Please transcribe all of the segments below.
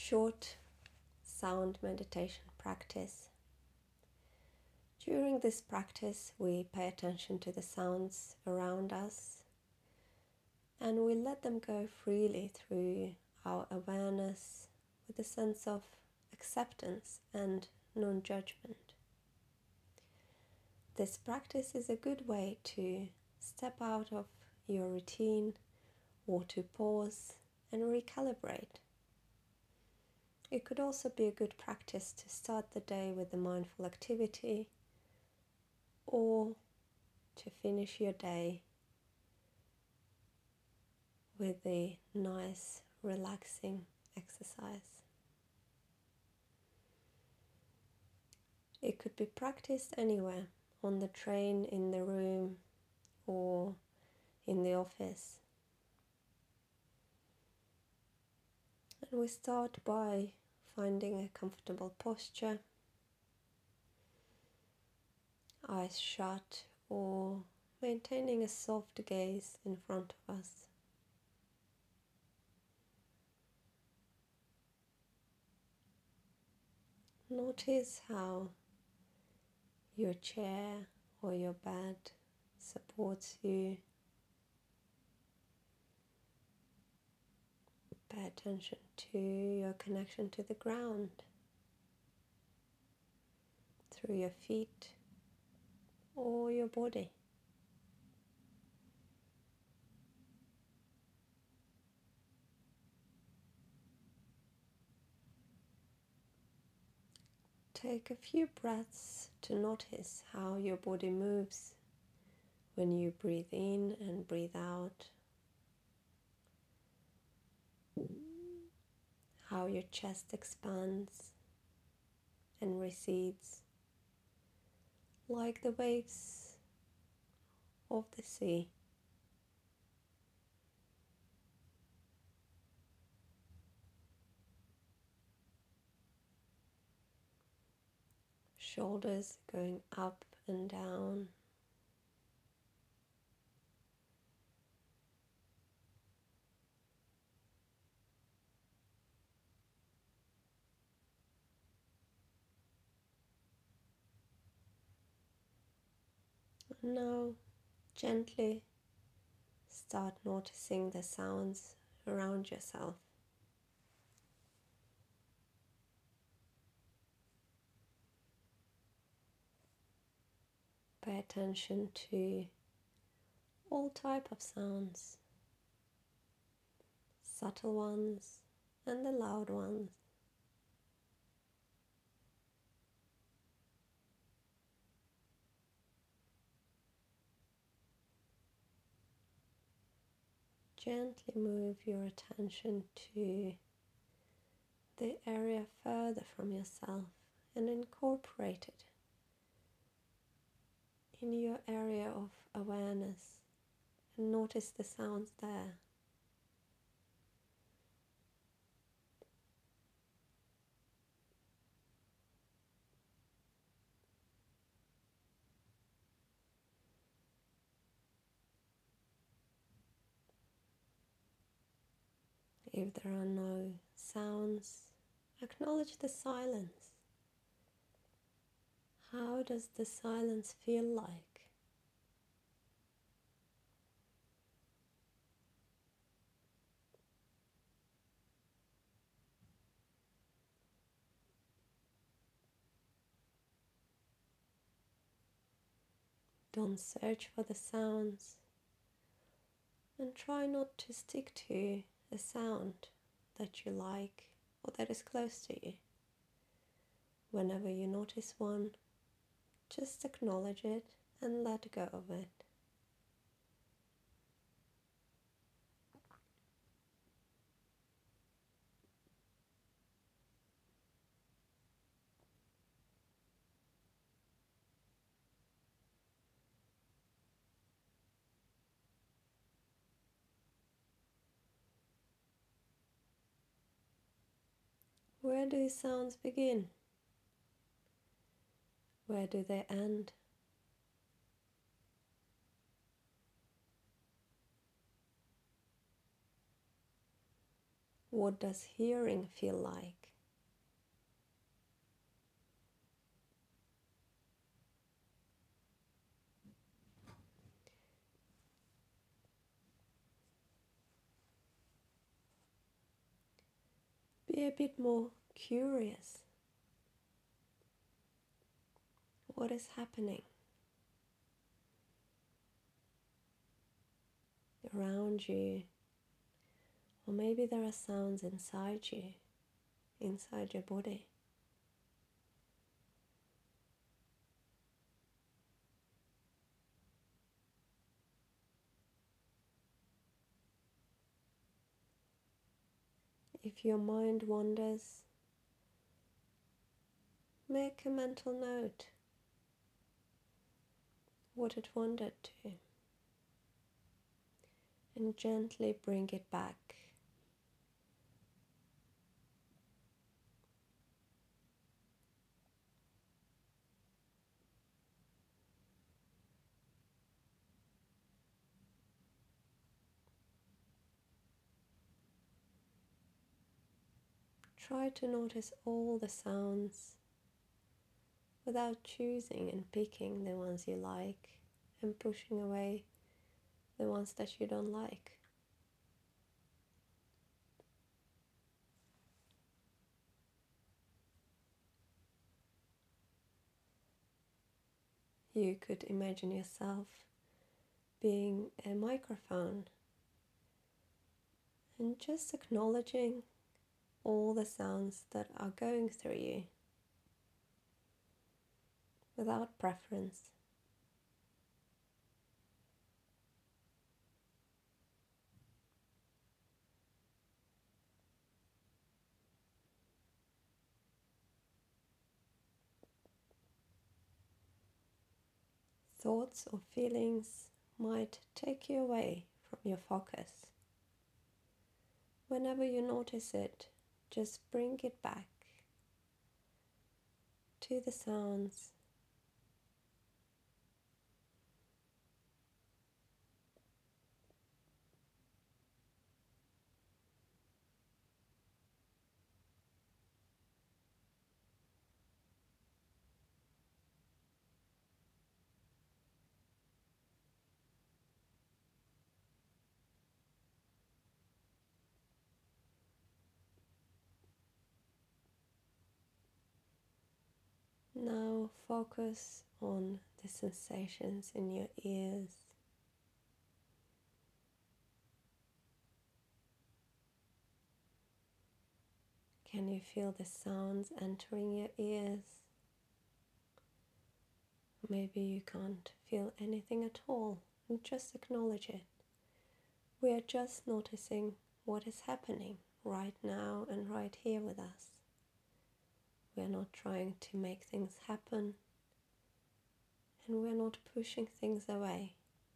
short sound meditation practice. During this practice, we pay attention to the sounds around us and we let them go freely through our awareness with a sense of acceptance and non-judgment. This practice is a good way to step out of your routine or to pause and recalibrate. It could also be a good practice to start the day with a mindful activity or to finish your day with a nice, relaxing exercise. It could be practiced anywhere, on the train, in the room, or in the office. And we start by finding a comfortable posture, eyes shut, or maintaining a soft gaze in front of us. Notice how your chair or your bed supports you. Pay attention to your connection to the ground through your feet or your body. Take a few breaths to notice how your body moves when you breathe in and breathe out. How your chest expands and recedes like the waves of the sea. Shoulders going up and down. And now gently start noticing the sounds around yourself. Pay attention to all types of sounds, subtle ones and the loud ones. Gently move your attention to the area further from yourself and incorporate it in your area of awareness and notice the sounds there. If there are no sounds, acknowledge the silence. How does the silence feel like? Don't search for the sounds and try not to stick to a sound that you like or that is close to you. Whenever you notice one, just acknowledge it and let go of it. Where do these sounds begin? Where do they end? What does hearing feel like? Be a bit more curious. What is happening around you? Or maybe there are sounds inside you, inside your body. If your mind wanders, make a mental note what it wandered to and gently bring it back. Try to notice all the sounds without choosing and picking the ones you like and pushing away the ones that you don't like. You could imagine yourself being a microphone and just acknowledging all the sounds that are going through you without preference. Thoughts or feelings might take you away from your focus. Whenever you notice it, just bring it back to the sounds. Now focus on the sensations in your ears. Can you feel the sounds entering your ears? Maybe you can't feel anything at all and just acknowledge it. We are just noticing what is happening right now and right here with us. We are not trying to make things happen, and we are not pushing things away.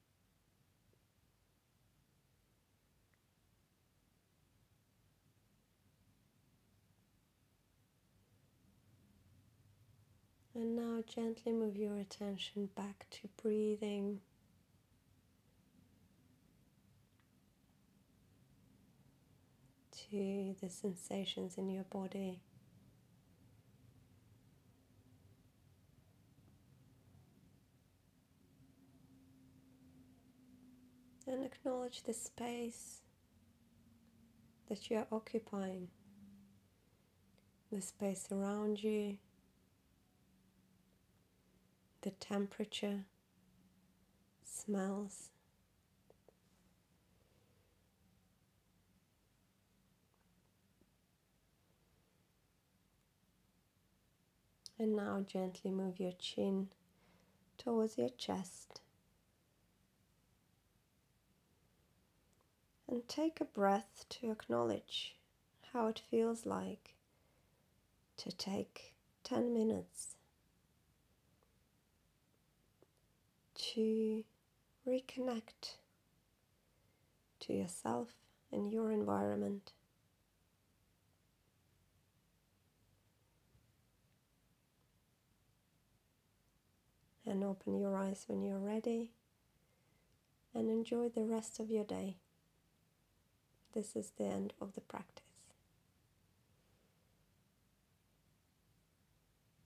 And now gently move your attention back to breathing. To the sensations in your body. And acknowledge the space that you are occupying, the space around you, the temperature, smells. And now gently move your chin towards your chest. And take a breath to acknowledge how it feels like to take 10 minutes to reconnect to yourself and your environment. And open your eyes when you're ready and enjoy the rest of your day. This is the end of the practice.